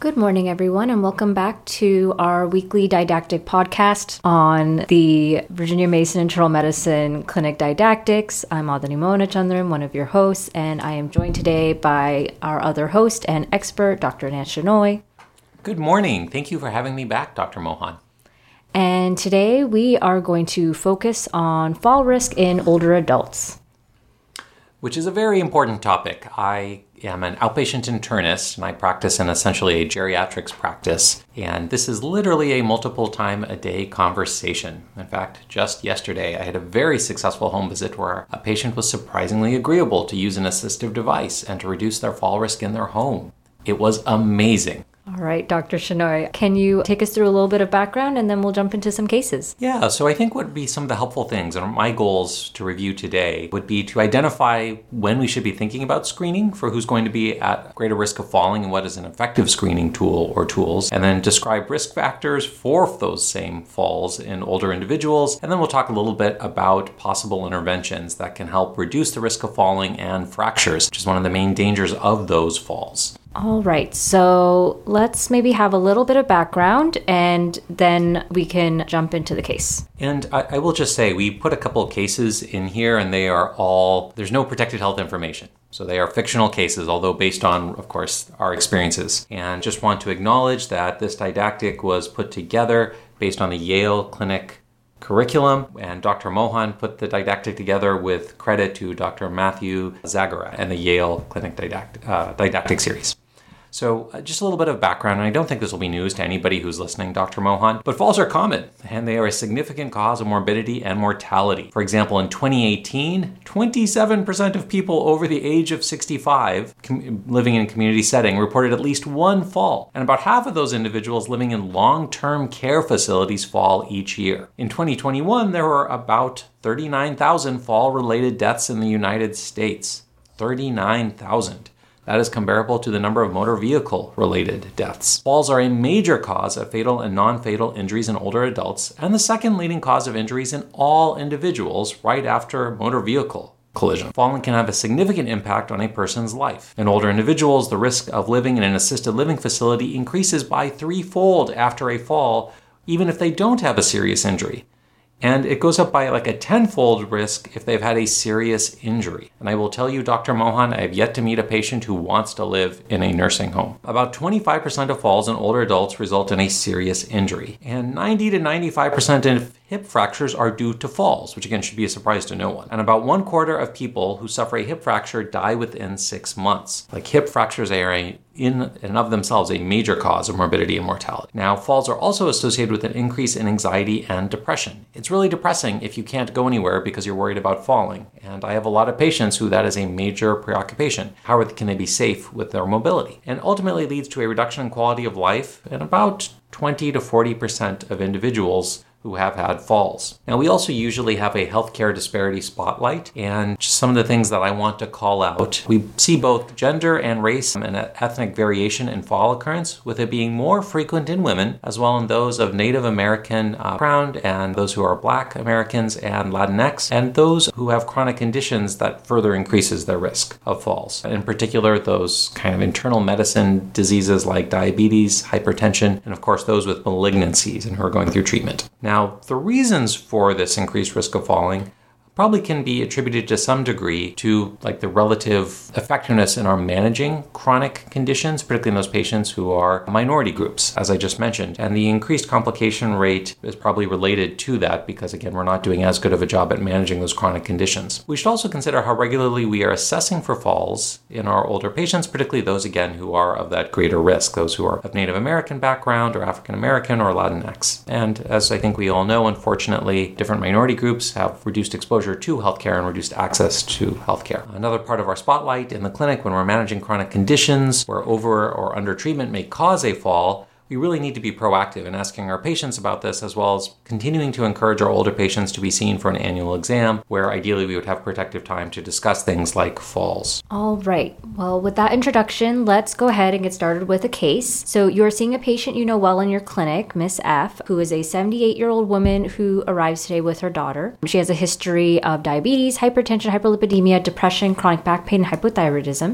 Good morning, everyone, and welcome back to our weekly didactic podcast on the Virginia Mason Internal Medicine Clinic Didactics. I'm Adani Mohanachandran, one of your hosts, and I am joined today by our other host and expert, Dr. Nance Shenoy. Good morning. Thank you for having me back, Dr. Mohan. And today we are going to focus on fall risk in older adults, which is a very important topic. I am an outpatient internist, and I practice in essentially a geriatrics practice. And this is literally a multiple time a day conversation. In fact, just yesterday, I had a very successful home visit where a patient was surprisingly agreeable to use an assistive device and to reduce their fall risk in their home. It was amazing. All right, Dr. Shenoy, can you take us through a little bit of background and then we'll jump into some cases? Yeah, so I think what would be some of the helpful things, and my goals to review today, would be to identify when we should be thinking about screening for who's going to be at greater risk of falling and what is an effective screening tool or tools, and then describe risk factors for those same falls in older individuals, and then we'll talk a little bit about possible interventions that can help reduce the risk of falling and fractures, which is one of the main dangers of those falls. All right, so let's maybe have a little bit of background and then we can jump into the case. And I will just say, we put a couple of cases in here and they are all, there's no protected health information. So they are fictional cases, although based on, of course, our experiences. And just want to acknowledge that this didactic was put together based on the Yale Clinic curriculum, and Dr. Mohan put the didactic together with credit to Dr. Matthew Zagara and the Yale Clinic didactic series. So just a little bit of background, and I don't think this will be news to anybody who's listening, Dr. Mohan, but falls are common, and they are a significant cause of morbidity and mortality. For example, in 2018, 27% of people over the age of 65 living in a community setting reported at least one fall, and about half of those individuals living in long-term care facilities fall each year. In 2021, there were about 39,000 fall-related deaths in the United States. 39,000. That is comparable to the number of motor vehicle-related deaths. Falls are a major cause of fatal and non-fatal injuries in older adults, and the second leading cause of injuries in all individuals right after motor vehicle collision. Falling can have a significant impact on a person's life. In older individuals, the risk of living in an assisted living facility increases by threefold after a fall, even if they don't have a serious injury. And it goes up by like a tenfold risk if they've had a serious injury. And I will tell you, Dr. Mohan, I have yet to meet a patient who wants to live in a nursing home. About 25% of falls in older adults result in a serious injury. And 90 to 95% of hip fractures are due to falls, which again should be a surprise to no one. And about 1/4 of people who suffer a hip fracture die within 6 months. Like hip fractures are in and of themselves a major cause of morbidity and mortality. Now, falls are also associated with an increase in anxiety and depression. It's really depressing if you can't go anywhere because you're worried about falling. And I have a lot of patients who that is a major preoccupation. How can they be safe with their mobility? And ultimately leads to a reduction in quality of life in about 20 to 40% of individuals who have had falls. Now, we also usually have a healthcare disparity spotlight, and just some of the things that I want to call out. We see both gender and race and ethnic variation in fall occurrence, with it being more frequent in women, as well in those of Native American background, and those who are Black Americans and Latinx, and those who have chronic conditions that further increases their risk of falls. In particular, those kind of internal medicine diseases like diabetes, hypertension, and of course those with malignancies and who are going through treatment. Now, the reasons for this increased risk of falling probably can be attributed to some degree to like the relative effectiveness in our managing chronic conditions, particularly in those patients who are minority groups, as I just mentioned. And the increased complication rate is probably related to that because, again, we're not doing as good of a job at managing those chronic conditions. We should also consider how regularly we are assessing for falls in our older patients, particularly those, again, who are of that greater risk, those who are of Native American background or African American or Latinx. And as I think we all know, unfortunately, different minority groups have reduced exposure to healthcare and reduced access to healthcare. Another part of our spotlight in the clinic when we're managing chronic conditions where over or under treatment may cause a fall, we really need to be proactive in asking our patients about this, as well as continuing to encourage our older patients to be seen for an annual exam, where ideally we would have protective time to discuss things like falls. All right. Well, with that introduction, let's go ahead and get started with a case. So you're seeing a patient you know well in your clinic, Miss F, who is a 78-year-old woman who arrives today with her daughter. She has a history of diabetes, hypertension, hyperlipidemia, depression, chronic back pain, and hypothyroidism.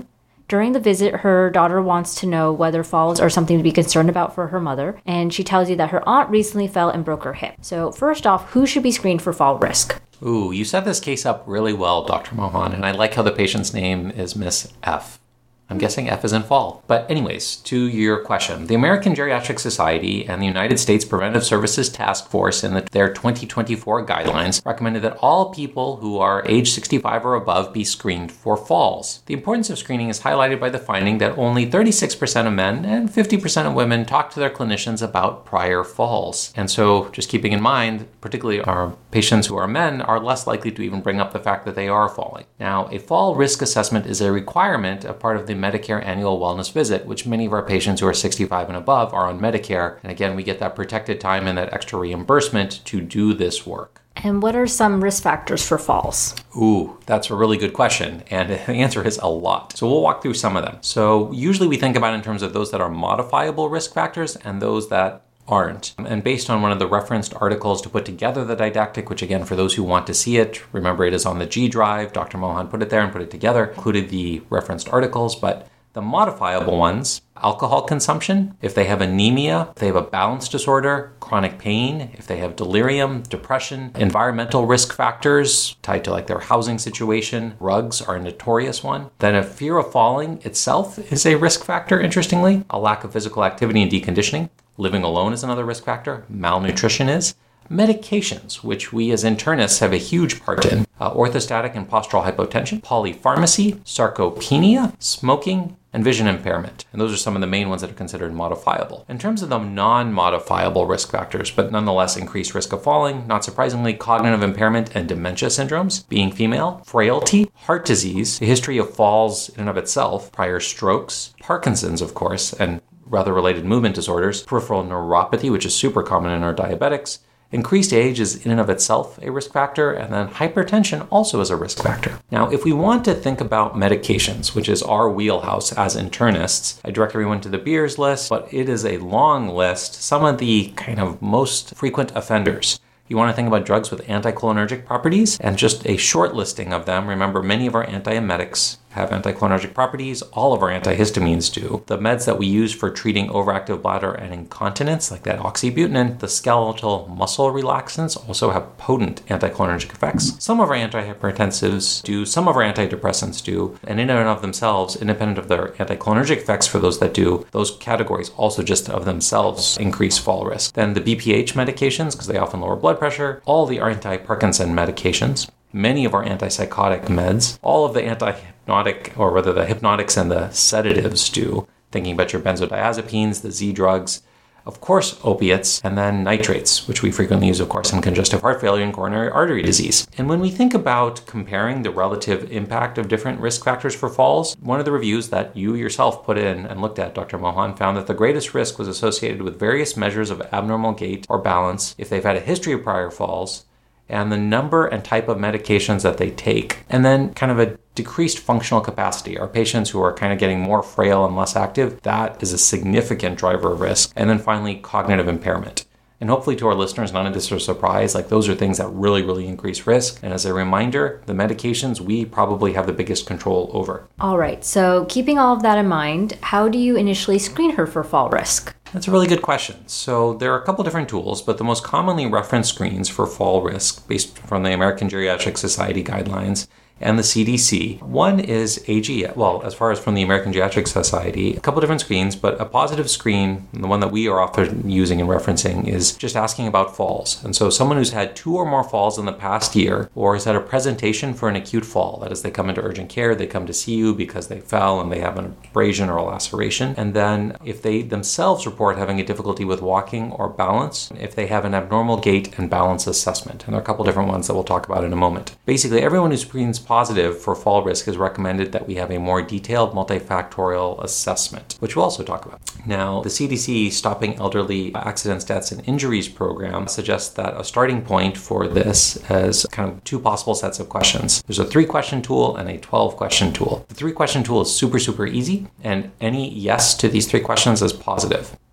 During the visit, her daughter wants to know whether falls are something to be concerned about for her mother, and she tells you that her aunt recently fell and broke her hip. So first off, who should be screened for fall risk? Ooh, you set this case up really well, Dr. Mohan, and I like how the patient's name is Miss F. I'm guessing F is in fall. But anyways, to your question, the American Geriatric Society and the United States Preventive Services Task Force in their 2024 guidelines recommended that all people who are age 65 or above be screened for falls. The importance of screening is highlighted by the finding that only 36% of men and 50% of women talk to their clinicians about prior falls. And so just keeping in mind, particularly our patients who are men are less likely to even bring up the fact that they are falling. Now, a fall risk assessment is a requirement, a part of the Medicare annual wellness visit, which many of our patients who are 65 and above are on Medicare. And again, we get that protected time and that extra reimbursement to do this work. And what are some risk factors for falls? Ooh, that's a really good question. And the answer is a lot. So we'll walk through some of them. So usually we think about in terms of those that are modifiable risk factors and those that aren't. And based on one of the referenced articles to put together the didactic, which again, for those who want to see it, remember it is on the G Drive. Dr. Mohan put it there and put it together, included the referenced articles, but the modifiable ones, alcohol consumption, if they have anemia, if they have a balance disorder, chronic pain, if they have delirium, depression, environmental risk factors tied to like their housing situation, drugs are a notorious one. Then a fear of falling itself is a risk factor, interestingly. A lack of physical activity and deconditioning. Living alone is another risk factor. Malnutrition is. Medications, which we as internists have a huge part in. Orthostatic and postural hypotension, polypharmacy, sarcopenia, smoking, and vision impairment. And those are some of the main ones that are considered modifiable. In terms of the non-modifiable risk factors, but nonetheless increased risk of falling, not surprisingly, cognitive impairment and dementia syndromes, being female, frailty, heart disease, a history of falls in and of itself, prior strokes, Parkinson's, of course, and rather related movement disorders, peripheral neuropathy, which is super common in our diabetics. Increased age is in and of itself a risk factor, and then hypertension also is a risk factor. Now, if we want to think about medications, which is our wheelhouse as internists, I direct everyone to the Beers list, but it is a long list. Some of the kind of most frequent offenders. You want to think about drugs with anticholinergic properties, and just a short listing of them. Remember, many of our antiemetics have anticholinergic properties. All of our antihistamines do. The meds that we use for treating overactive bladder and incontinence, like that oxybutynin, the skeletal muscle relaxants also have potent anticholinergic effects. Some of our antihypertensives do, some of our antidepressants do, and in and of themselves, independent of their anticholinergic effects for those that do, those categories also just of themselves increase fall risk. Then the BPH medications, because they often lower blood pressure, all the anti-Parkinson medications, many of our antipsychotic meds, all of the anti-hypnotic, or rather the hypnotics and the sedatives do, thinking about your benzodiazepines, the Z drugs, of course opiates, and then nitrates, which we frequently use, of course, in congestive heart failure and coronary artery disease. And when we think about comparing the relative impact of different risk factors for falls, one of the reviews that you yourself put in and looked at, Dr. Mohan, found that the greatest risk was associated with various measures of abnormal gait or balance if they've had a history of prior falls, and the number and type of medications that they take, and then kind of a decreased functional capacity. Our patients who are kind of getting more frail and less active, that is a significant driver of risk. And then finally, cognitive impairment. And hopefully to our listeners, none of this is a surprise. Like those are things that really increase risk. And as a reminder, the medications we probably have the biggest control over. All right, so keeping all of that in mind, how do you initially screen her for fall risk? That's a really good question. So there are a couple different tools, but the most commonly referenced screens for fall risk, based from the American Geriatric Society guidelines and the CDC. One is AG, well, as far as from the American Geriatric Society, a couple different screens, but a positive screen, the one that we are often using and referencing, is just asking about falls. And so someone who's had 2 or more falls in the past year, or has had a presentation for an acute fall, that is, they come into urgent care, they come to see you because they fell and they have an abrasion or a laceration. And then if they themselves report having a difficulty with walking or balance, if they have an abnormal gait and balance assessment. And there are a couple different ones that we'll talk about in a moment. Basically, everyone who screens positive for fall risk has recommended that we have a more detailed multifactorial assessment, which we'll also talk about. Now, the CDC Stopping Elderly Accidents, Deaths, and Injuries program suggests that a starting point for this is kind of 2 possible sets of questions. There's a 3-question tool and a 12-question tool. The 3-question tool is super easy, and any yes to these 3 questions is positive.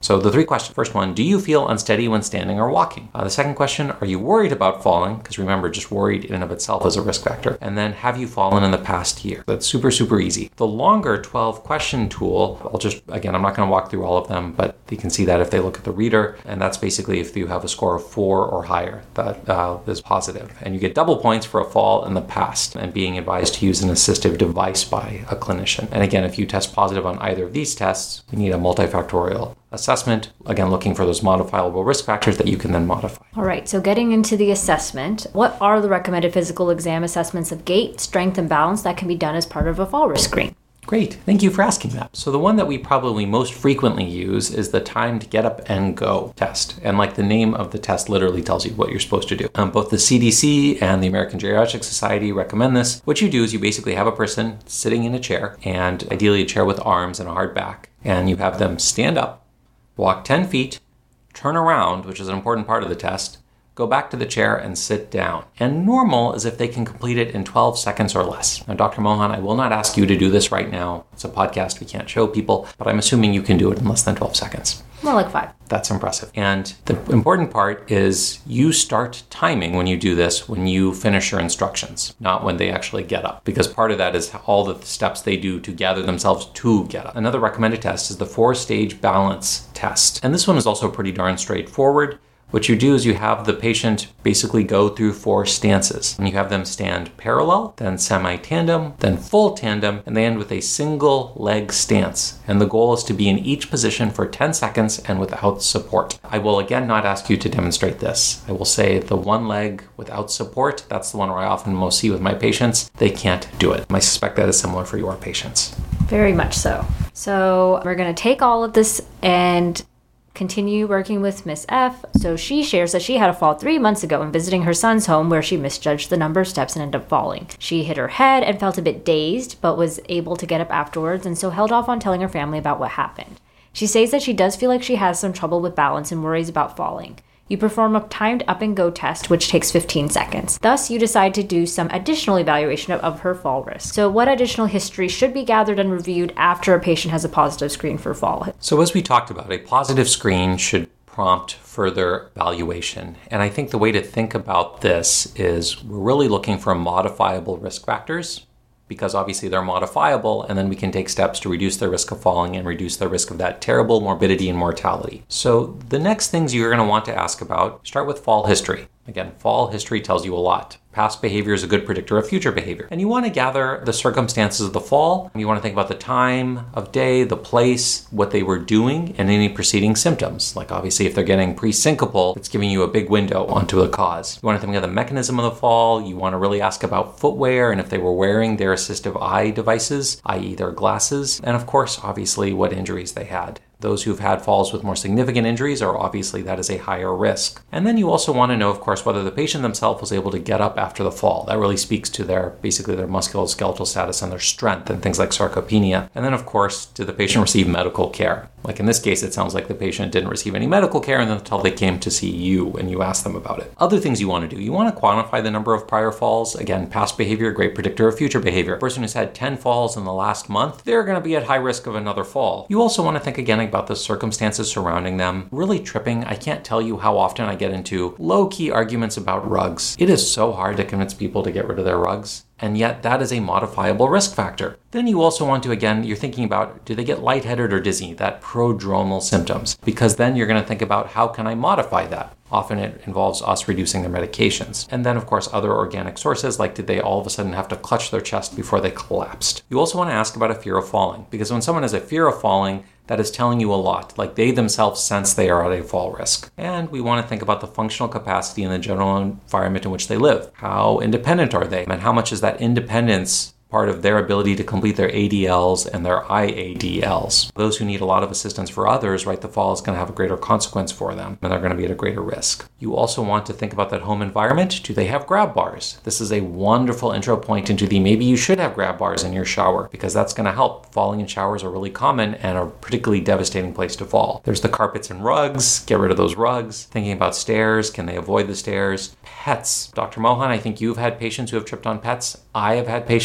So the 3 questions. First one, do you feel unsteady when standing or walking? The second question, are you worried about falling? Because remember, just worried in and of itself is a risk factor. And then, have you fallen in the past year? That's super, super easy. The longer 12 question tool, I'm not going to walk through all of them, but you can see that if they look at the reader. And that's basically if you have a score of 4 or higher, that is positive. And you get double points for a fall in the past and being advised to use an assistive device by a clinician. And again, if you test positive on either of these tests, you need a multifactorial assessment, again, looking for those modifiable risk factors that you can then modify. All right, so getting into the assessment, what are the recommended physical exam assessments of gait, strength, and balance that can be done as part of a fall risk screen? Great, thank you for asking that. So the one that we probably most frequently use is the timed get up and go test. And like the name of the test literally tells you what you're supposed to do. Both the CDC and the American Geriatric Society recommend this. What you do is you basically have a person sitting in a chair, and ideally a chair with arms and a hard back, and you have them stand up, walk 10 feet, turn around, which is an important part of the test, go back to the chair and sit down. And normal is if they can complete it in 12 seconds or less. Now, Dr. Mohan, I will not ask you to do this right now. It's a podcast, we can't show people, but I'm assuming you can do it in less than 12 seconds. More like 5. That's impressive. And the important part is you start timing when you do this, when you finish your instructions, not when they actually get up, because part of that is all the steps they do to gather themselves to get up. Another recommended test is the 4-stage balance test. And this one is also pretty darn straightforward. What you do is you have the patient basically go through 4 stances. And you have them stand parallel, then semi-tandem, then full tandem, and they end with a single leg stance. And the goal is to be in each position for 10 seconds and without support. I will again not ask you to demonstrate this. I will say the one leg without support, that's the one where I often most see with my patients. They can't do it. I suspect that is similar for your patients. Very much so. So we're going to take all of this and continue working with Miss F. So she shares that she had a fall 3 months ago when visiting her son's home, where she misjudged the number of steps and ended up falling. She hit her head and felt a bit dazed, but was able to get up afterwards, and so held off on telling her family about what happened. She says that she does feel like she has some trouble with balance and worries about falling. You perform a timed up and go test, which takes 15 seconds. Thus, you decide to do some additional evaluation of her fall risk. So what additional history should be gathered and reviewed after a patient has a positive screen for fall? So as we talked about, a positive screen should prompt further evaluation. And I think the way to think about this is we're really looking for modifiable risk factors, because obviously they're modifiable, and then we can take steps to reduce their risk of falling and reduce their risk of that terrible morbidity and mortality. So the next things you're going to want to ask about, start with fall history. Again, fall history tells you a lot. Past behavior is a good predictor of future behavior. And you want to gather the circumstances of the fall. You want to think about the time of day, the place, what they were doing, and any preceding symptoms. Like obviously if they're getting pre-syncopal, it's giving you a big window onto the cause. You want to think of the mechanism of the fall. You want to really ask about footwear and if they were wearing their assistive eye devices, i.e. their glasses. And of course, obviously what injuries they had. Those who've had falls with more significant injuries are obviously that is a higher risk. And then you also want to know, of course, whether the patient themselves was able to get up after the fall. That really speaks to their musculoskeletal status and their strength and things like sarcopenia. And then, of course, did the patient receive medical care? Like in this case, it sounds like the patient didn't receive any medical care until they came to see you and you asked them about it. Other things you want to do, you want to quantify the number of prior falls. Again, past behavior, great predictor of future behavior. A person who's had 10 falls in the last month, they're going to be at high risk of another fall. You also want to think again about the circumstances surrounding them. Really tripping. I can't tell you how often I get into low-key arguments about rugs. It is so hard to convince people to get rid of their rugs. And yet that is a modifiable risk factor. Then you also want to, again, you're thinking about, do they get lightheaded or dizzy? That prodromal symptoms. Because then you're going to think about, how can I modify that? Often it involves us reducing their medications. And then, of course, other organic sources, like did they all of a sudden have to clutch their chest before they collapsed? You also want to ask about a fear of falling. Because when someone has a fear of falling, that is telling you a lot, like they themselves sense they are at a fall risk. And we want to think about the functional capacity in the general environment in which they live. How independent are they? And how much is that independence part of their ability to complete their ADLs and their IADLs. Those who need a lot of assistance for others, right, the fall is going to have a greater consequence for them, and they're going to be at a greater risk. You also want to think about that home environment. Do they have grab bars? This is a wonderful intro point into maybe you should have grab bars in your shower, because that's going to help. Falling in showers are really common and a particularly devastating place to fall. There's the carpets and rugs. Get rid of those rugs. Thinking about stairs. Can they avoid the stairs? Pets. Dr. Mohan, I think you've had patients who have tripped on pets. I have had patients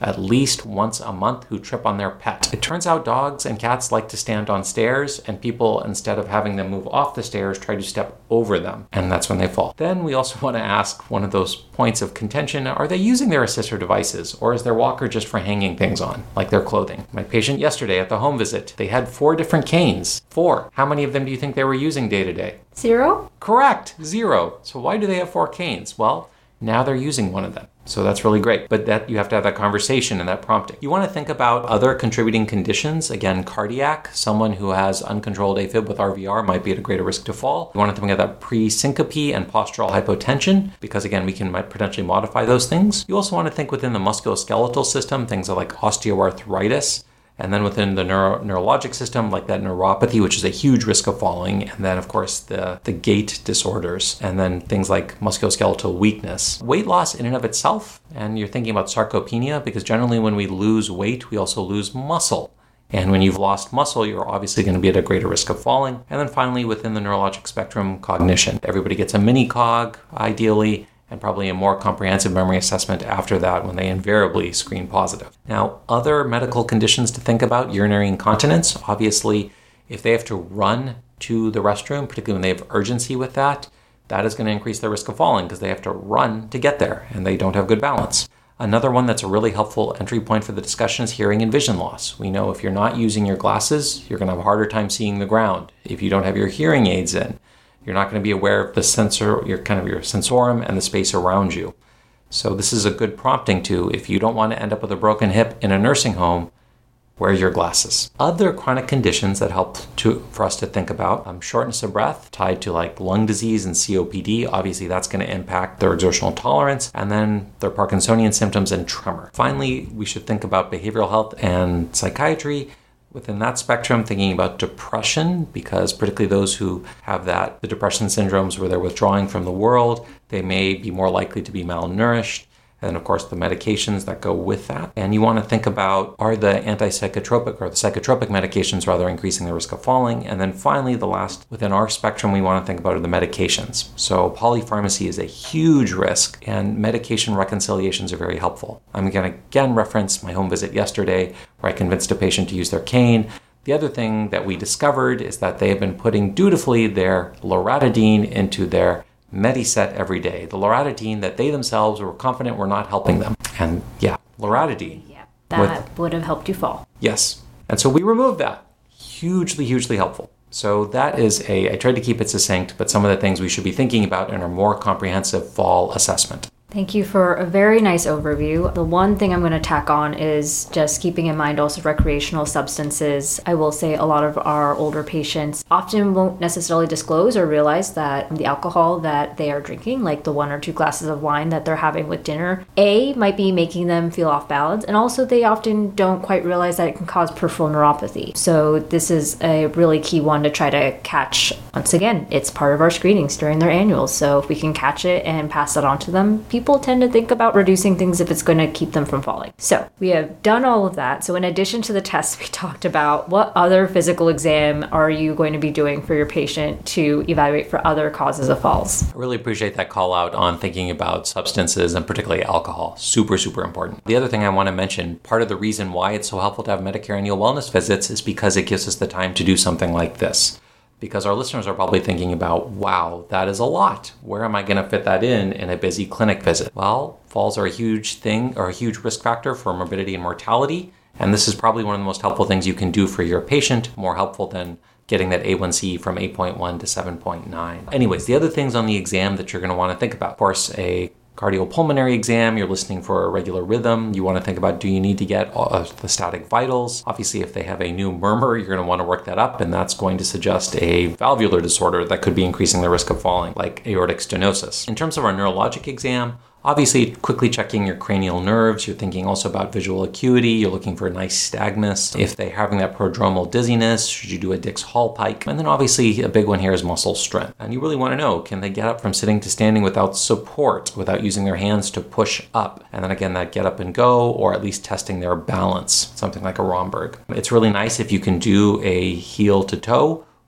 at least once a month who trip on their pet. It turns out dogs and cats like to stand on stairs, and people, instead of having them move off the stairs, try to step over them, and that's when they fall. Then we also want to ask one of those points of contention: are they using their assistive devices, or is their walker just for hanging things on, like their clothing? My patient yesterday at the home visit, they had 4 different canes. 4. How many of them do you think they were using day to day? 0? Correct, 0. So why do they have 4 canes? Well, now they're using one of them. So that's really great. But that you have to have that conversation and that prompting. You want to think about other contributing conditions. Again, cardiac. Someone who has uncontrolled AFib with RVR might be at a greater risk to fall. You want to think about that pre-syncope and postural hypotension, because again, we can potentially modify those things. You also want to think within the musculoskeletal system, things like osteoarthritis. And then within the neurologic system, like that neuropathy, which is a huge risk of falling. And then, of course, the gait disorders. And then things like musculoskeletal weakness. Weight loss in and of itself, and you're thinking about sarcopenia, because generally when we lose weight, we also lose muscle. And when you've lost muscle, you're obviously going to be at a greater risk of falling. And then finally, within the neurologic spectrum, cognition. Everybody gets a mini cog, ideally, and probably a more comprehensive memory assessment after that when they invariably screen positive. Now, other medical conditions to think about: urinary incontinence. Obviously, if they have to run to the restroom, particularly when they have urgency with that, that is going to increase their risk of falling because they have to run to get there and they don't have good balance. Another one that's a really helpful entry point for the discussion is hearing and vision loss. We know if you're not using your glasses, you're going to have a harder time seeing the ground. If you don't have your hearing aids in, you're not going to be aware of the sensor, your sensorum and the space around you. So this is a good prompting to, if you don't want to end up with a broken hip in a nursing home, wear your glasses. Other chronic conditions that help for us to think about, shortness of breath tied to like lung disease and COPD. Obviously, that's going to impact their exertional tolerance, and then their Parkinsonian symptoms and tremor. Finally, we should think about behavioral health and psychiatry. Within that spectrum, thinking about depression, because particularly those who have the depression syndromes where they're withdrawing from the world, they may be more likely to be malnourished. And of course, the medications that go with that. And you want to think about, are the antipsychotropic or the psychotropic medications rather increasing the risk of falling? And then finally, the last within our spectrum we want to think about are the medications. So polypharmacy is a huge risk, and medication reconciliations are very helpful. I'm going to again reference my home visit yesterday where I convinced a patient to use their cane. The other thing that we discovered is that they have been putting dutifully their loratadine into their Mediset every day. The loratadine that they themselves were confident were not helping them. And yeah, loratadine. Yeah, that would have helped you fall. Yes. And so we removed that. Hugely, hugely helpful. So that is I tried to keep it succinct, but some of the things we should be thinking about in our more comprehensive fall assessment. Thank you for a very nice overview. The one thing I'm going to tack on is just keeping in mind also recreational substances. I will say a lot of our older patients often won't necessarily disclose or realize that the alcohol that they are drinking, like the 1 or 2 glasses of wine that they're having with dinner, might be making them feel off balance. And also they often don't quite realize that it can cause peripheral neuropathy. So this is a really key one to try to catch. Once again, it's part of our screenings during their annuals. So if we can catch it and pass it on to them, people tend to think about reducing things if it's going to keep them from falling. So we have done all of that. So in addition to the tests we talked about, what other physical exam are you going to be doing for your patient to evaluate for other causes of falls? I really appreciate that call out on thinking about substances and particularly alcohol. Super, super important. The other thing I want to mention, part of the reason why it's so helpful to have Medicare annual wellness visits is because it gives us the time to do something like this. Because our listeners are probably thinking about, wow, that is a lot. Where am I going to fit that in a busy clinic visit? Well, falls are a huge thing, or a huge risk factor for morbidity and mortality. And this is probably one of the most helpful things you can do for your patient, more helpful than getting that A1C from 8.1 to 7.9. Anyways, the other things on the exam that you're going to want to think about. Of course, a cardiopulmonary exam, you're listening for a regular rhythm. You want to think about, do you need to get the static vitals? Obviously, if they have a new murmur, you're going to want to work that up, and that's going to suggest a valvular disorder that could be increasing the risk of falling, like aortic stenosis. In terms of our neurologic exam, obviously, quickly checking your cranial nerves. You're thinking also about visual acuity. You're looking for a nystagmus. If they're having that prodromal dizziness, should you do a Dix-Hallpike? And then obviously, a big one here is muscle strength. And you really want to know, can they get up from sitting to standing without support, without using their hands to push up? And then again, that get up and go, or at least testing their balance, something like a Romberg. It's really nice if you can do a heel to toe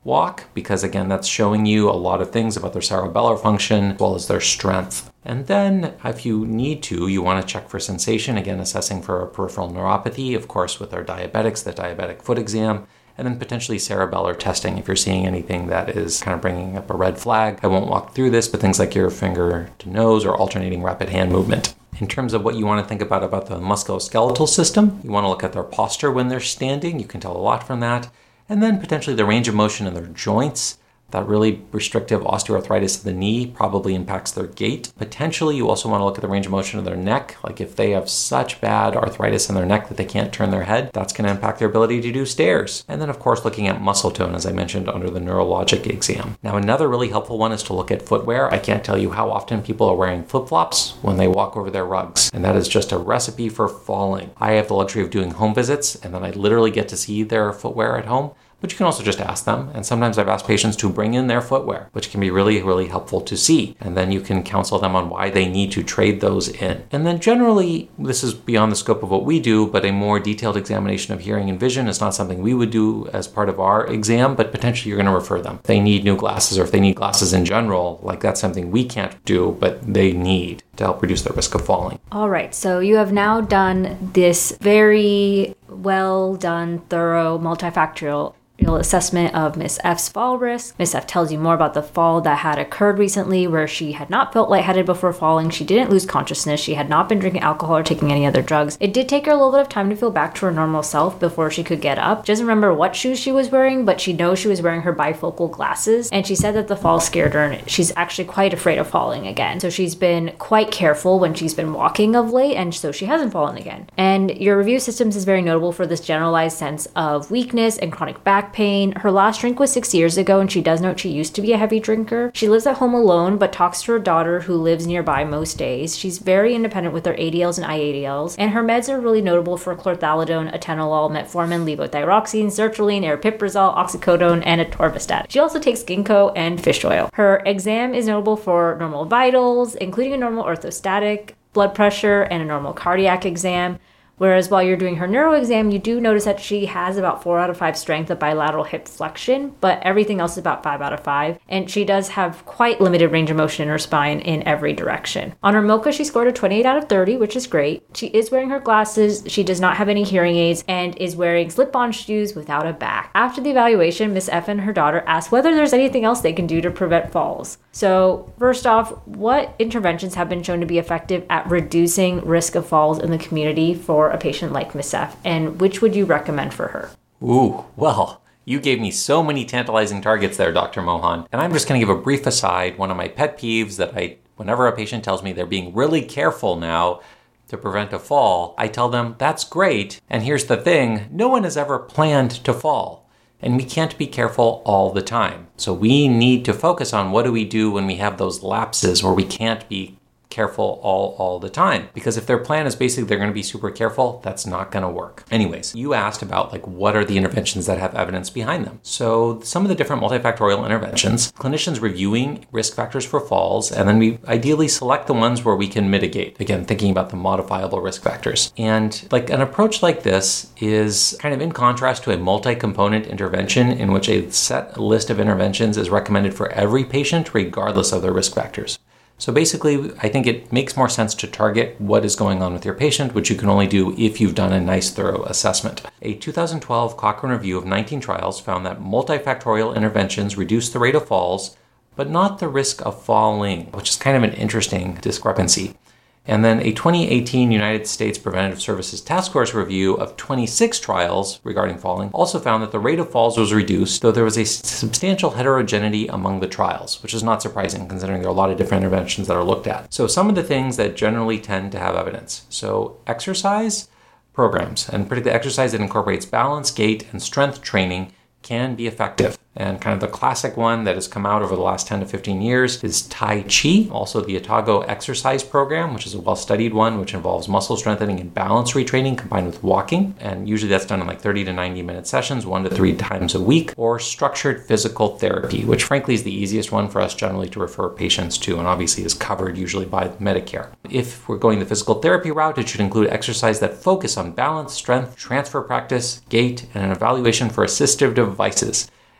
walk, because again, that's showing you a lot of things about their cerebellar function as well as their strength. And then if you need to, you want to check for sensation, again, assessing for a peripheral neuropathy, of course, with our diabetics, the diabetic foot exam, and then potentially cerebellar testing if you're seeing anything that is kind of bringing up a red flag. I won't walk through this, but things like your finger to nose or alternating rapid hand movement. In terms of what you want to think about the musculoskeletal system, you want to look at their posture when they're standing. You can tell a lot from that. And then potentially the range of motion in their joints. That really restrictive osteoarthritis of the knee probably impacts their gait. Potentially, you also want to look at the range of motion of their neck. Like if they have such bad arthritis in their neck that they can't turn their head, that's going to impact their ability to do stairs. And then, of course, looking at muscle tone, as I mentioned, under the neurologic exam. Now, another really helpful one is to look at footwear. I can't tell you how often people are wearing flip-flops when they walk over their rugs. And that is just a recipe for falling. I have the luxury of doing home visits, and then I literally get to see their footwear at home. But you can also just ask them. And sometimes I've asked patients to bring in their footwear, which can be really, really helpful to see. And then you can counsel them on why they need to trade those in. And then generally, this is beyond the scope of what we do, but a more detailed examination of hearing and vision is not something we would do as part of our exam, but potentially you're going to refer them. If they need new glasses or if they need glasses in general, like that's something we can't do, but they need to help reduce their risk of falling. All right, so you have now done this very well done, thorough, multifactorial assessment of Miss F's fall risk. Miss F tells you more about the fall that had occurred recently where she had not felt lightheaded before falling. She didn't lose consciousness. She had not been drinking alcohol or taking any other drugs. It did take her a little bit of time to feel back to her normal self before she could get up. She doesn't remember what shoes she was wearing, but she knows she was wearing her bifocal glasses. And she said that the fall scared her and she's actually quite afraid of falling again. So she's been quite careful when she's been walking of late, and so she hasn't fallen again. And your review systems is very notable for this generalized sense of weakness and chronic back pain. Her last drink was 6 years ago, and she does note she used to be a heavy drinker. She lives at home alone, but talks to her daughter who lives nearby most days. She's very independent with her ADLs and IADLs, and her meds are really notable for chlorthalidone, atenolol, metformin, levothyroxine, sertraline, aripiprazole, oxycodone, and atorvastatin. She also takes ginkgo and fish oil. Her exam is notable for normal vitals, including a normal orthostatic, blood pressure, and a normal cardiac exam. Whereas while you're doing her neuro exam, you do notice that she has about 4 out of 5 strength of bilateral hip flexion, but everything else is about 5 out of 5. And she does have quite limited range of motion in her spine in every direction. On her MoCA, she scored a 28 out of 30, which is great. She is wearing her glasses, she does not have any hearing aids, and is wearing slip-on shoes without a back. After the evaluation, Miss F and her daughter asked whether there's anything else they can do to prevent falls. So first off, what interventions have been shown to be effective at reducing risk of falls in the community for a patient like Miss F, and which would you recommend for her? Ooh, well, you gave me so many tantalizing targets there, Dr. Mohan. And I'm just going to give a brief aside. One of my pet peeves that whenever a patient tells me they're being really careful now to prevent a fall, I tell them, that's great. And here's the thing, no one has ever planned to fall. And we can't be careful all the time. So we need to focus on what do we do when we have those lapses where we can't be careful all the time. Because if their plan is basically they're going to be super careful, that's not going to work. Anyways, you asked about what are the interventions that have evidence behind them. So some of the different multifactorial interventions, clinicians reviewing risk factors for falls, and then we ideally select the ones where we can mitigate. Again, thinking about the modifiable risk factors. And an approach like this is kind of in contrast to a multi-component intervention in which a set list of interventions is recommended for every patient regardless of their risk factors. So basically, I think it makes more sense to target what is going on with your patient, which you can only do if you've done a nice, thorough assessment. A 2012 Cochrane review of 19 trials found that multifactorial interventions reduce the rate of falls, but not the risk of falling, which is kind of an interesting discrepancy. And then a 2018 United States Preventive Services Task Force review of 26 trials regarding falling also found that the rate of falls was reduced, though there was a substantial heterogeneity among the trials, which is not surprising considering there are a lot of different interventions that are looked at. So some of the things that generally tend to have evidence. So exercise programs, and particularly exercise that incorporates balance, gait, and strength training can be effective. And kind of the classic one that has come out over the last 10 to 15 years is Tai Chi, also the Otago exercise program, which is a well-studied one, which involves muscle strengthening and balance retraining combined with walking. And usually that's done in 30 to 90 minute sessions, 1 to 3 times a week, or structured physical therapy, which frankly is the easiest one for us generally to refer patients to, and obviously is covered usually by Medicare. If we're going the physical therapy route, it should include exercise that focus on balance, strength, transfer practice, gait, and an evaluation for assistive devices.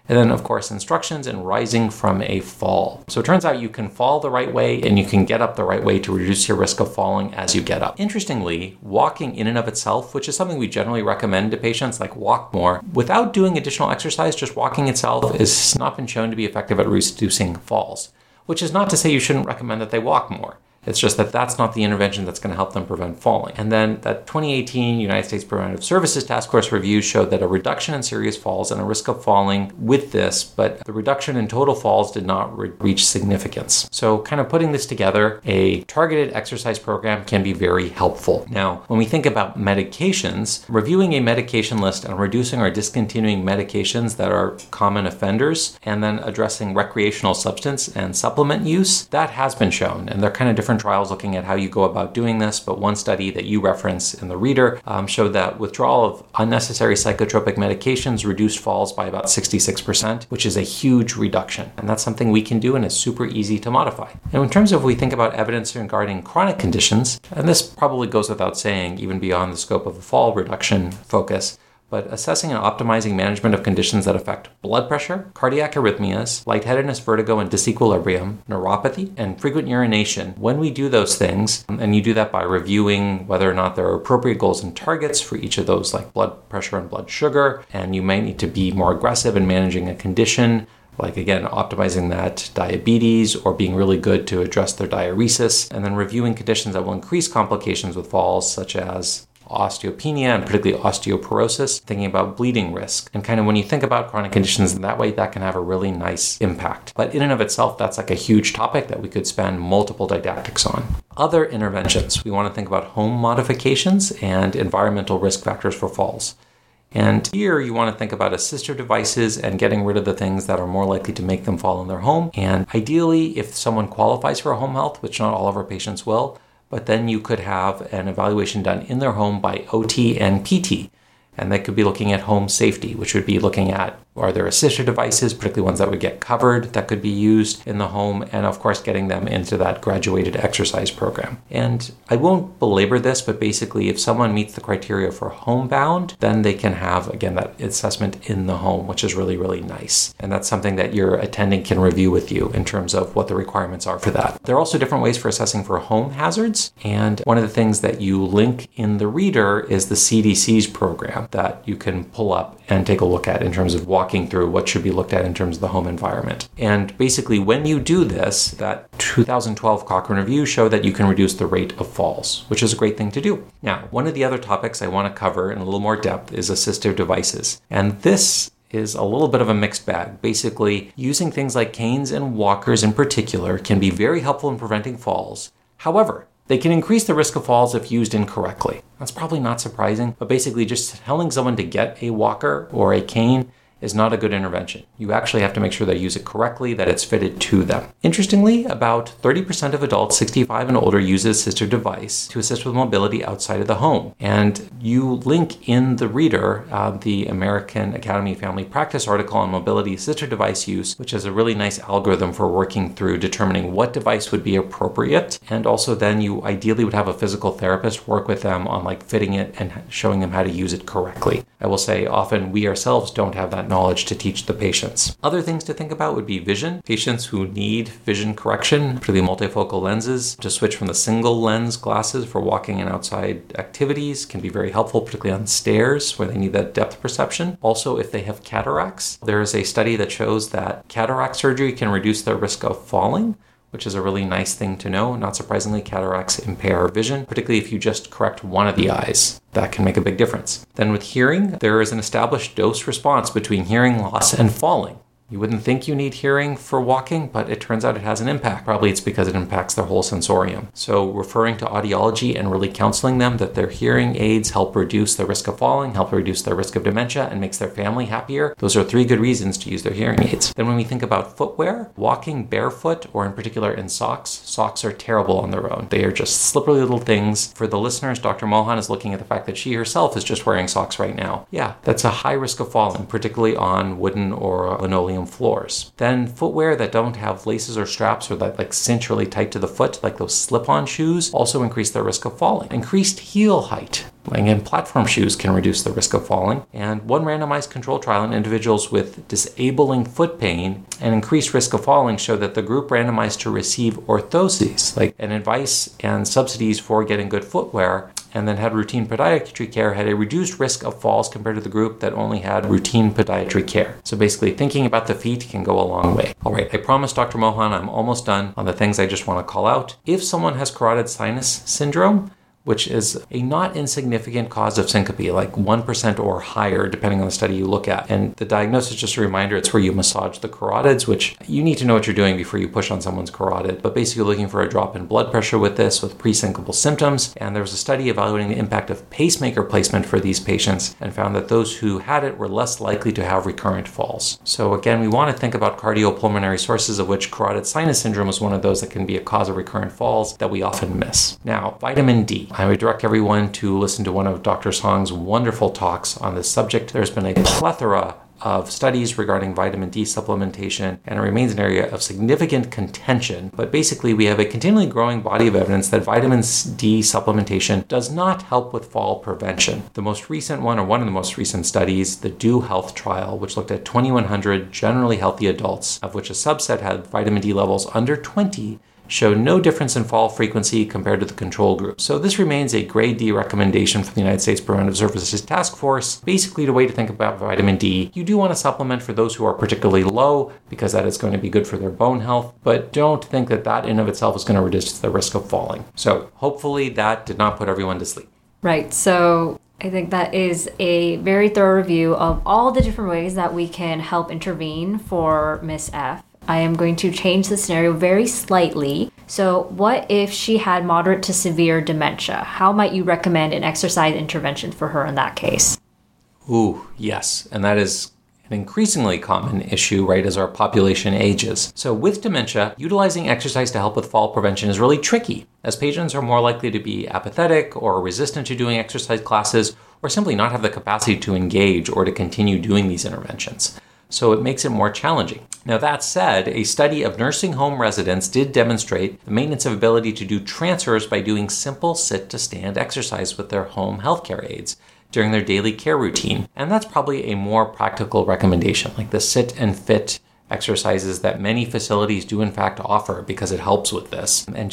And then, of course, instructions in rising from a fall. So it turns out you can fall the right way and you can get up the right way to reduce your risk of falling as you get up. Interestingly, walking in and of itself, which is something we generally recommend to patients, like walk more, without doing additional exercise, just walking itself has not been shown to be effective at reducing falls, which is not to say you shouldn't recommend that they walk more. It's just that that's not the intervention that's going to help them prevent falling. And then that 2018 United States Preventive Services Task Force review showed that a reduction in serious falls and a risk of falling with this, but the reduction in total falls did not reach significance. So kind of putting this together, a targeted exercise program can be very helpful. Now, when we think about medications, reviewing a medication list and reducing or discontinuing medications that are common offenders, and then addressing recreational substance and supplement use, that has been shown. And they're kind of different trials looking at how you go about doing this, but one study that you reference in the reader showed that withdrawal of unnecessary psychotropic medications reduced falls by about 66%, which is a huge reduction. And that's something we can do and is super easy to modify. Now, in terms of we think about evidence regarding chronic conditions, and this probably goes without saying, even beyond the scope of a fall reduction focus, but assessing and optimizing management of conditions that affect blood pressure, cardiac arrhythmias, lightheadedness, vertigo, and disequilibrium, neuropathy, and frequent urination. When we do those things, and you do that by reviewing whether or not there are appropriate goals and targets for each of those, like blood pressure and blood sugar, and you may need to be more aggressive in managing a condition, like, again, optimizing that diabetes or being really good to address their diuresis, and then reviewing conditions that will increase complications with falls, such as osteopenia and particularly osteoporosis, thinking about bleeding risk. And kind of when you think about chronic conditions in that way, that can have a really nice impact. But in and of itself, that's like a huge topic that we could spend multiple didactics on. Other interventions, we want to think about home modifications and environmental risk factors for falls. And here you want to think about assistive devices and getting rid of the things that are more likely to make them fall in their home. And ideally, if someone qualifies for a home health, which not all of our patients will, but then you could have an evaluation done in their home by OT and PT. And that could be looking at home safety, which would be looking at, are there assistive devices, particularly ones that would get covered, that could be used in the home, and of course getting them into that graduated exercise program. And I won't belabor this, but basically if someone meets the criteria for homebound, then they can have, again, that assessment in the home, which is really, really nice. And that's something that your attending can review with you in terms of what the requirements are for that. There are also different ways for assessing for home hazards. And one of the things that you link in the reader is the CDC's program that you can pull up and take a look at in terms of walking through what should be looked at in terms of the home environment. And basically when you do this, that 2012 Cochrane review showed that you can reduce the rate of falls, which is a great thing to do. Now, one of the other topics I want to cover in a little more depth is assistive devices. And this is a little bit of a mixed bag. Basically, using things like canes and walkers in particular can be very helpful in preventing falls. However, they can increase the risk of falls if used incorrectly. That's probably not surprising, but basically just telling someone to get a walker or a cane is not a good intervention. You actually have to make sure they use it correctly, that it's fitted to them. Interestingly, about 30% of adults 65 and older use an assistive device to assist with mobility outside of the home. And you link in the reader the American Academy of Family Practice article on mobility assistive device use, which is a really nice algorithm for working through determining what device would be appropriate. And also then you ideally would have a physical therapist work with them on like fitting it and showing them how to use it correctly. I will say often we ourselves don't have that knowledge to teach the patients. Other things to think about would be vision. Patients who need vision correction, particularly multifocal lenses, to switch from the single lens glasses for walking and outside activities can be very helpful, particularly on stairs where they need that depth perception. Also, if they have cataracts, there is a study that shows that cataract surgery can reduce their risk of falling, which is a really nice thing to know. Not surprisingly, cataracts impair vision, particularly if you just correct one of the eyes. That can make a big difference. Then with hearing, there is an established dose response between hearing loss and falling. You wouldn't think you need hearing for walking, but it turns out it has an impact. Probably it's because it impacts their whole sensorium. So referring to audiology and really counseling them that their hearing aids help reduce the risk of falling, help reduce their risk of dementia, and makes their family happier. Those are 3 good reasons to use their hearing aids. Then when we think about footwear, walking barefoot, or in particular in socks are terrible on their own. They are just slippery little things. For the listeners, Dr. Mohan is looking at the fact that she herself is just wearing socks right now. Yeah, that's a high risk of falling, particularly on wooden or linoleum floors. Then footwear that don't have laces or straps or that like cinch really tight to the foot, like those slip-on shoes, also increase their risk of falling. Increased heel height. Laying in platform shoes can reduce the risk of falling. And one randomized control trial in individuals with disabling foot pain and increased risk of falling showed that the group randomized to receive orthoses, like an advice and subsidies for getting good footwear, and then had routine podiatry care, had a reduced risk of falls compared to the group that only had routine podiatry care. So basically, thinking about the feet can go a long way. All right, I promise, Dr. Mohan, I'm almost done on the things I just want to call out. If someone has carotid sinus syndrome, which is a not insignificant cause of syncope, like 1% or higher, depending on the study you look at. And the diagnosis, just a reminder, it's where you massage the carotids, which you need to know what you're doing before you push on someone's carotid. But basically looking for a drop in blood pressure with this, with pre-syncopal symptoms. And there was a study evaluating the impact of pacemaker placement for these patients and found that those who had it were less likely to have recurrent falls. So again, we want to think about cardiopulmonary sources, of which carotid sinus syndrome is one of those that can be a cause of recurrent falls that we often miss. Now, vitamin D. I would direct everyone to listen to one of Dr. Song's wonderful talks on this subject. There's been a plethora of studies regarding vitamin D supplementation, and it remains an area of significant contention. But basically, we have a continually growing body of evidence that vitamin D supplementation does not help with fall prevention. The most recent one, or one of the most recent studies, the DO Health trial, which looked at 2,100 generally healthy adults, of which a subset had vitamin D levels under 20, showed no difference in fall frequency compared to the control group. So this remains a grade D recommendation from the United States Preventive Services Task Force. Basically, the way to think about vitamin D, you do want to supplement for those who are particularly low, because that is going to be good for their bone health, but don't think that that in of itself is going to reduce the risk of falling. So hopefully that did not put everyone to sleep. Right. So I think that is a very thorough review of all the different ways that we can help intervene for Miss F. I am going to change the scenario very slightly. So what if she had moderate to severe dementia? How might you recommend an exercise intervention for her in that case? Ooh, yes. And that is an increasingly common issue, right, as our population ages. So with dementia, utilizing exercise to help with fall prevention is really tricky, as patients are more likely to be apathetic or resistant to doing exercise classes, or simply not have the capacity to engage or to continue doing these interventions. So it makes it more challenging. Now that said, a study of nursing home residents did demonstrate the maintenance of ability to do transfers by doing simple sit-to-stand exercise with their home healthcare aides during their daily care routine. And that's probably a more practical recommendation, like the sit and fit exercises that many facilities do in fact offer, because it helps with this. And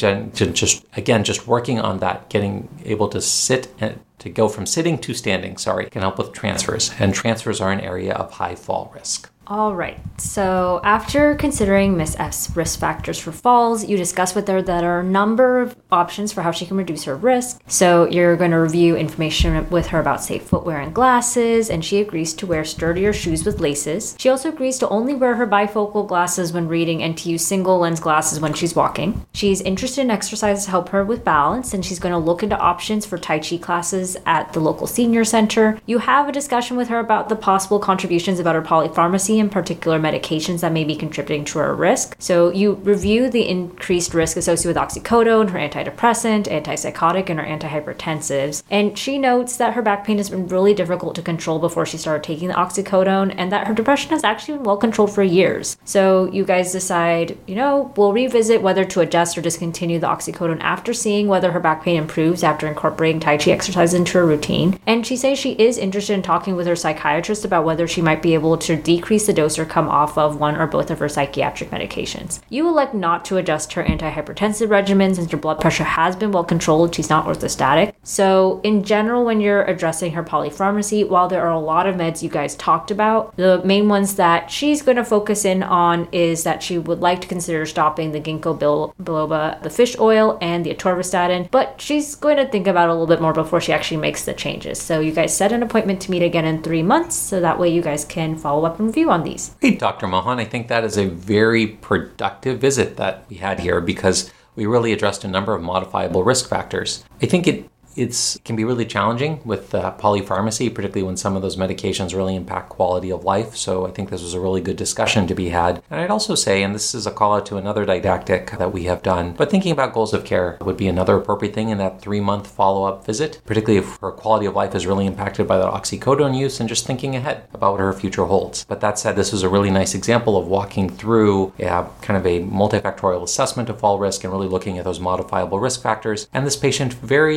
just working on that, getting able to sit and to go from sitting to standing, can help with transfers. And transfers are an area of high fall risk. All right. So after considering Miss F's risk factors for falls, you discuss with her that there are a number of options for how she can reduce her risk. So you're going to review information with her about safe footwear and glasses, and she agrees to wear sturdier shoes with laces. She also agrees to only wear her bifocal glasses when reading and to use single lens glasses when she's walking. She's interested in exercise to help her with balance, and she's going to look into options for Tai Chi classes at the local senior center. You have a discussion with her about the possible contributions about her polypharmacy and particular medications that may be contributing to her risk. So you review the increased risk associated with oxycodone, her antidepressant, antipsychotic, and her antihypertensives. And she notes that her back pain has been really difficult to control before she started taking the oxycodone, and that her depression has actually been well controlled for years. So you guys decide, we'll revisit whether to adjust or discontinue the oxycodone after seeing whether her back pain improves after incorporating Tai Chi exercise into her routine. And she says she is interested in talking with her psychiatrist about whether she might be able to decrease the dose or come off of one or both of her psychiatric medications. You elect not to adjust her antihypertensive regimen since her blood pressure has been well controlled. She's not orthostatic. So in general, when you're addressing her polypharmacy, while there are a lot of meds you guys talked about, the main ones that she's going to focus in on is that she would like to consider stopping the ginkgo biloba, the fish oil, and the atorvastatin, but she's going to think about it a little bit more before she actually makes the changes. So you guys set an appointment to meet again in 3 months, so that way you guys can follow up and review on these. Great, Dr. Mohan. I think that is a very productive visit that we had here, because we really addressed a number of modifiable risk factors. I think it can be really challenging with polypharmacy, particularly when some of those medications really impact quality of life. So I think this was a really good discussion to be had. And I'd also say, and this is a call out to another didactic that we have done, but thinking about goals of care would be another appropriate thing in that 3-month follow-up visit, particularly if her quality of life is really impacted by that oxycodone use, and just thinking ahead about what her future holds. But that said, this was a really nice example of walking through kind of a multifactorial assessment of fall risk and really looking at those modifiable risk factors. And this patient very,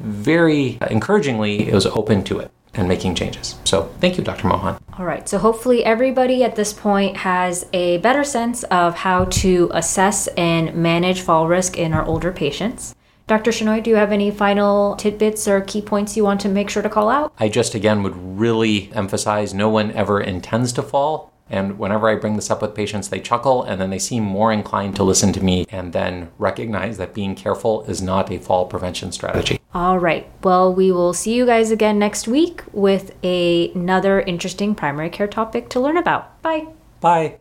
very encouragingly, it was open to it and making changes. So thank you, Dr. Mohan. All right, so hopefully everybody at this point has a better sense of how to assess and manage fall risk in our older patients. Dr. Shenoy, do you have any final tidbits or key points you want to make sure to call out? I just, again, would really emphasize no one ever intends to fall. And whenever I bring this up with patients, they chuckle and then they seem more inclined to listen to me and then recognize that being careful is not a fall prevention strategy. All right. Well, we will see you guys again next week with another interesting primary care topic to learn about. Bye. Bye.